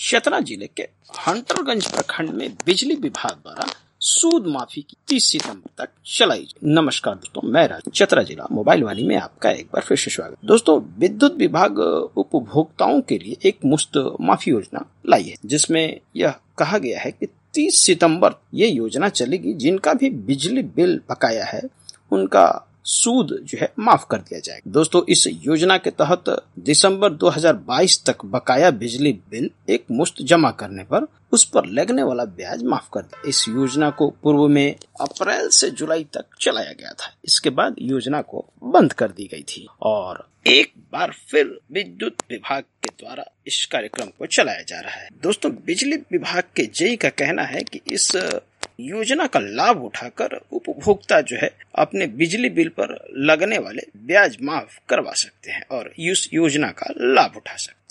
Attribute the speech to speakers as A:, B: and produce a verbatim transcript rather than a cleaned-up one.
A: चतरा जिले के हंटरगंज प्रखंड में बिजली विभाग द्वारा सूद माफी की तीस सितंबर तक चलाई। नमस्कार दोस्तों, मैं राज चतरा जिला मोबाइल वाणी में आपका एक बार फिर से स्वागत। दोस्तों, विद्युत विभाग उपभोक्ताओं के लिए एक मुफ्त माफी योजना लाई है, जिसमें यह कहा गया है कि तीस सितंबर ये योजना चलेगी। जिनका भी बिजली बिल बकाया है उनका सूद जो है माफ कर दिया जाएगा। दोस्तों, इस योजना के तहत दिसंबर दो हज़ार बाईस तक बकाया बिजली बिल एक मुश्त जमा करने पर उस पर लगने वाला ब्याज माफ कर दिया। इस योजना को पूर्व में अप्रैल से जुलाई तक चलाया गया था। इसके बाद योजना को बंद कर दी गई थी और एक बार फिर विद्युत विभाग के द्वारा इस कार्यक्रम को चलाया जा रहा है। दोस्तों, बिजली विभाग के जेई का कहना है कि इस योजना का लाभ उठाकर उपभोक्ता जो है अपने बिजली बिल पर लगने वाले ब्याज माफ करवा सकते हैं और इस योजना का लाभ उठा सकते हैं।